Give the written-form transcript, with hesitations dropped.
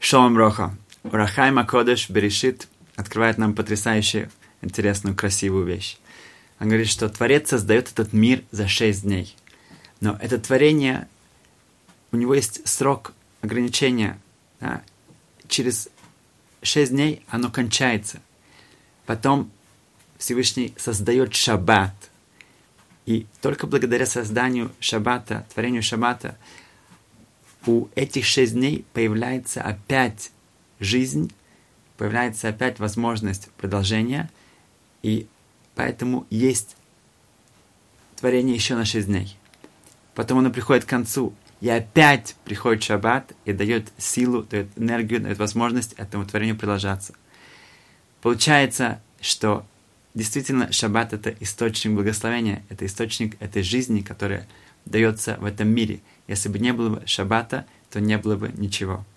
Шалом Роха. Урахайма Кодеш Берешит открывает нам потрясающую, интересную, красивую вещь. Он говорит, что Творец создает этот мир за 6 дней. Но это творение, у него есть срок ограничения. Да? Через 6 дней оно кончается. Потом Всевышний создает шаббат. И только благодаря созданию шаббата, творению шаббата, у этих 6 дней появляется опять жизнь, появляется опять возможность продолжения, и поэтому есть творение еще на 6 дней. Потом оно приходит к концу, и опять приходит шаббат и дает силу, дает энергию, дает возможность этому творению продолжаться. Получается, что действительно шаббат — это источник благословения, это источник этой жизни, которая дается в этом мире. Если бы не было бы шаббата, то не было бы ничего.